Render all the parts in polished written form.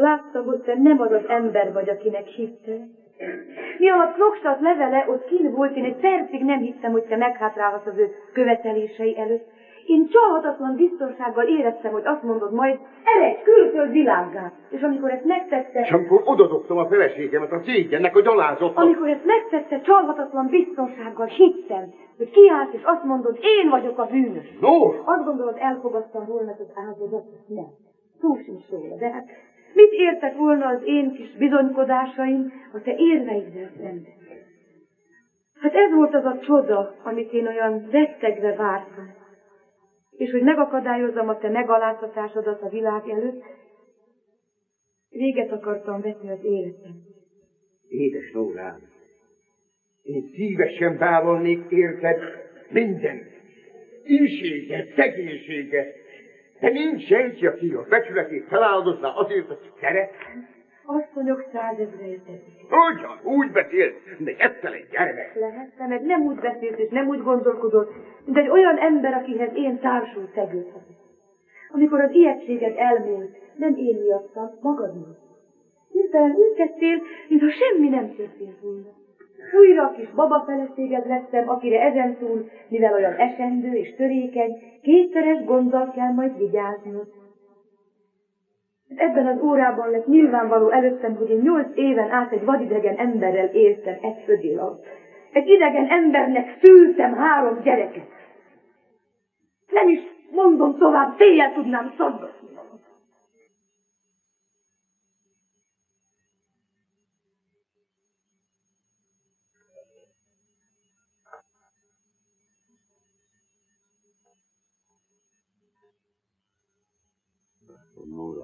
láttam, hogy te nem az az ember vagy, akinek hittél. Mi alatt Knoxat levele ott kint volt, én egy percig nem hittem, hogy te meghátrálhatsz az ő követelései előtt. Én csalhatatlan biztonsággal éreztem, hogy azt mondod majd, eredj külföld világgá. És amikor ezt megtette... És amikor odadobtam a feleségemet a cégyennek, a gyalázottak... Amikor ezt megtette, csalhatatlan biztonsággal hittem, hogy kiállsz és azt mondod, én vagyok a bűnös. No! Azt gondolod, elfogadtam volna az áldozatot? Nem. Szó sincs róla, de hát mit értek volna az én kis bizonykodásaim a te érveiddel szemben? Hát ez volt az a csoda, amit én olyan rettegve vártam. És hogy megakadályozzam a te megaláztatásodat a világ előtt, véget akartam vetni az életem. Édes Nórám, én szívesen vállalnék érted minden ínséget, szegénységet, de nincs senki, aki a becsületét feláldozná azért, hogy szeret. Asszonyok 100 000 teszik. Ugyan, úgy beszélsz, de ettelen gyermek. Lehetne, meg nem úgy beszélsz és nem úgy gondolkodott, mint egy olyan ember, akihez én társul szegődhetek. Amikor az ijegységed elmúlt, nem én miattam, magad miatt. Hirtelen úgy tettél, mintha semmi nem történt volna. Újra a kis baba feleséged lettem, akire ezentúl, mivel olyan esendő és törékeny, kétszeres gonddal kell majd vigyáznod. Ebben az órában lett nyilvánvaló előttem, hogy én 8 éven át egy vadidegen emberrel éltem egy födél alatt. Egy idegen embernek szültem 3 gyereket. Nem is mondom tovább, széjjel tudnám szaggatni. Nóra.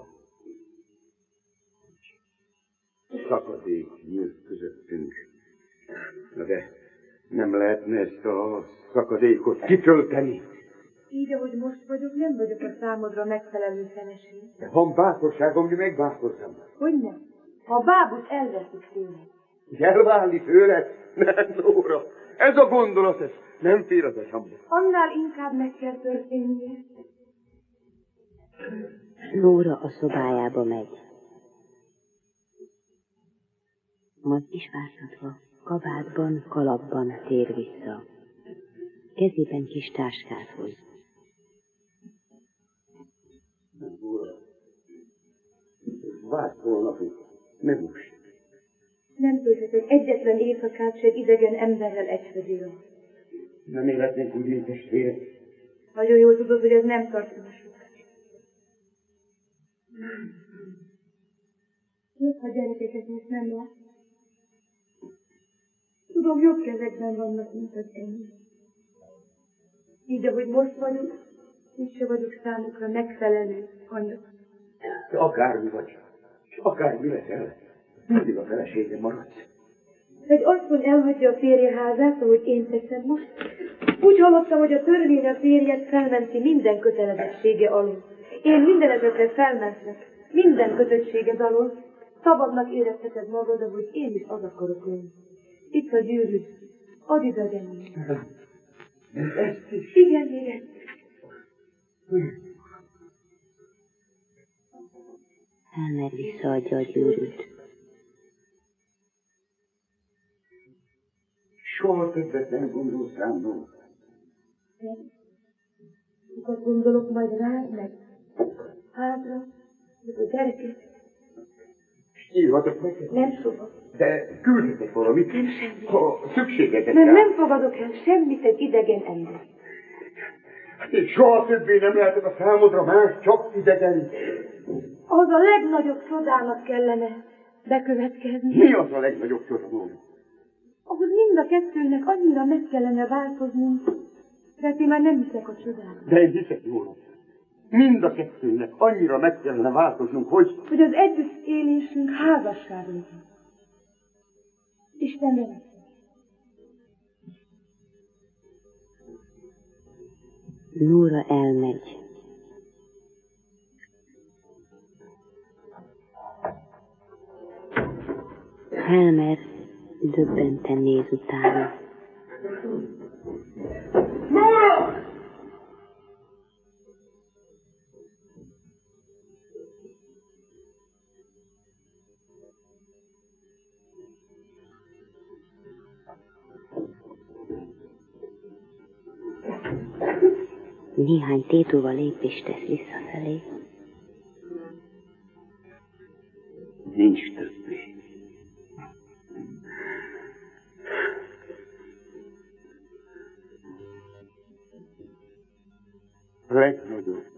Szakadék nyílt közöttünk. Na de nem lehetne ezt a szakadékot kitölteni. Így, ahogy most vagyok, nem vagyok a számodra megfelelő feleség. De van bátorságom, hogy megbátortam. Hogyne? Ha a bábut elveszik tőled. Hogy elválni tőled? Nem, Nóra. Ez a gondolat, ez nem fér az eszembe. Annál inkább meg kell történnie. Nóra a szobájába megy. Majd kisvártatva, kabátban, kalapban tér vissza. Kezében kis táskát hoz. Nóra, várj holnapig, ne most. Nem tölthetek egyetlen éjszakát se idegen emberrel egyfödél. Nem életnénk úgy, mint testvérek. Nagyon jól tudod, hogy ez nem tartana sokáig. Jobb, ha gyerekeket most nem lát. Tudom, jobb kezekben vannak, mint az enyém. Így, ahogy most vagyok, így se vagyok számukra megfelelő anya. Te akármi vagy, és akármi leszel, mindig a felesége maradsz. Egy asszony elhagyja a férje házát, ahogy én teszem most. Úgy hallottam, hogy a törvény a férjet felmenti minden kötelezettsége alól. Én minden esetre felmentlek, minden kötöttséged alól. Szabadnak érezheted magad, ahogy én is az akarok lenni. Itt a gyűrűd. Add ide engem. Ezt is? Igen, még ezt. Helmer visszaadja a gyűrűt. Soha többet nem gondolsz rám, Nóra. Sokat gondolok majd rád, meg házra, meg a gyereket. Írhatok neked? Nem soha. De küldhetek valamit, Nem semmi. ha szükségetek Mert rá. nem fogadok el semmit egy idegen ember. És soha többé nem lehetek a számodra más, csak idegen. Az a legnagyobb csodának kellene bekövetkezni. Mi az a legnagyobb csoda, Nóra? Ahhoz mind a kettőnek annyira meg kellene változnunk, de hát én már nem hiszek a csodának. De én hiszek, Nóra. Mind a kettőnek annyira meg kellene változnunk, hogy az együtt élésünk házasság legyen. Isten veled. Nóra elmegy. Helmer döbbenten néz utána. Nóra! Néhány tétóval lépést tesz visszafelé. Nincs többé. A legnagyobb